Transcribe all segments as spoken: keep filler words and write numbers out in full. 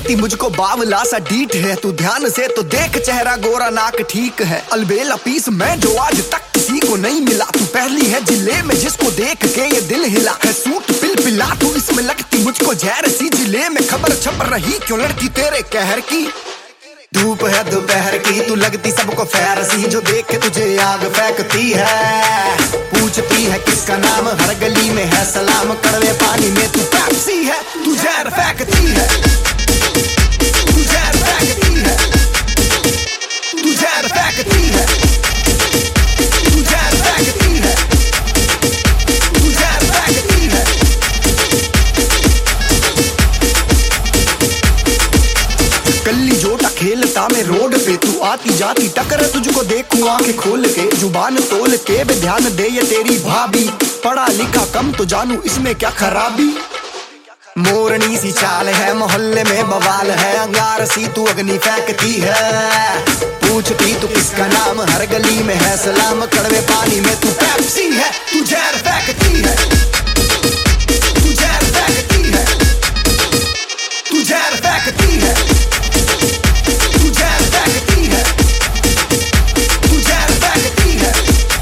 कहती मुझको बावला सा डीठ है। तू ध्यान से तो देख चेहरा गोरा नाक ठीक है। अलबेला पीस मैं जो आज तक किसी को नहीं मिला। तू पहली है जिले में जिसको देख के ये दिल हिला है। सूट पिल पिला तू इसमें लगती मुझको जहर सी। जिले में खबर छप रही क्यों लड़की तेरे कहर की। धूप है दोपहर की तू लगती सबको फैर सी। जो देखे तुझे आग फेंकती है। पूछती है किसका नाम हर गली में है सलाम। कड़वे पानी में तू पेप्सी है। तू जहर फेंकती है। तू जहर फेंकती है। तू जहर फेंकती है। तू जहर फेंकती है। तू जहर फेंकती है। कल्ली जोटा खेलता मैं रोड पे तू आती जाती टकर तुझको देखूं आंखें खोल के। जुबान तोल के बे ध्यान दे ये तेरी भाभी। पढ़ा लिखा कम तो जानू इसमें क्या खराबी। मोरनी सी चाल है मोहल्ले में बवाल है। अंगार सी तू अग्नि फेंकती है। पूछती तू किसका नाम हर गली में है सलाम। कड़वे पानी में तू पेप्सी है। तू जहर फेंकती है। तू जहर फेंकती है। तू जहर फेंकती है। तू जहर फेंकती है। तू जहर फेंकती है।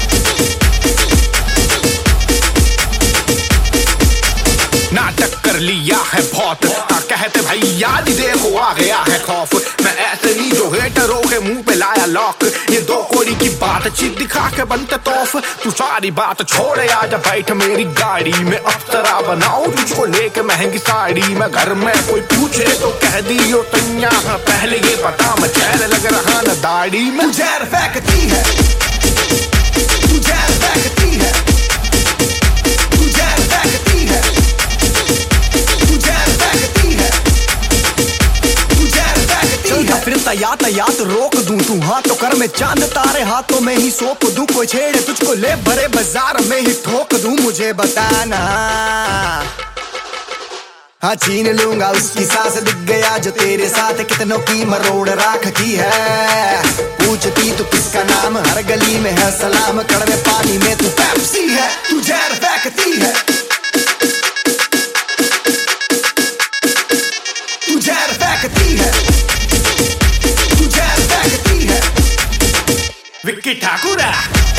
नाटक कर लिया है बहुत कहते भैया दी देखो आ गया है खौफ। मैं ऐसे नहीं जो हेटरों के मुंह पे लाया लॉक। ये दो कोड़ी की बातचीत दिखा के बनते तोफ। तू सारी बात छोड़े आजा बैठ मेरी गाड़ी में। अप्सरा बनाऊं तुझको लेके महंगी साड़ी। मैं घर में कोई पूछे तो कह दियो तैया। पहले ये पता मैं चेहरे लग रहा न दाढ़ी में। तू जहर फेंकती है। तू जहर फेंकती है। तू जहर फेंकती है। तू जहर फेंकती है। तू जहर फेंकती है। फिरता यातायात रोक दूं तू हाँ तो कर मैं चांद तारे हाथों में ही सौंप दूं। कोई छेड़े तुझको ले भरे बाजार में ही ठोक दूं। मुझे बताना हाँ छीन लूंगा उसकी सांस। दिख गया जो तेरे साथ कितनों की मरोड़ राखती है। पूछती तू किसका नाम हर गली में है सलाम। कड़वे पानी में तू पेप्सी है। तू जहर फेंकती है। तू जहर फेंकती है। तू जहर फेंकती है। विक्की ठाकुर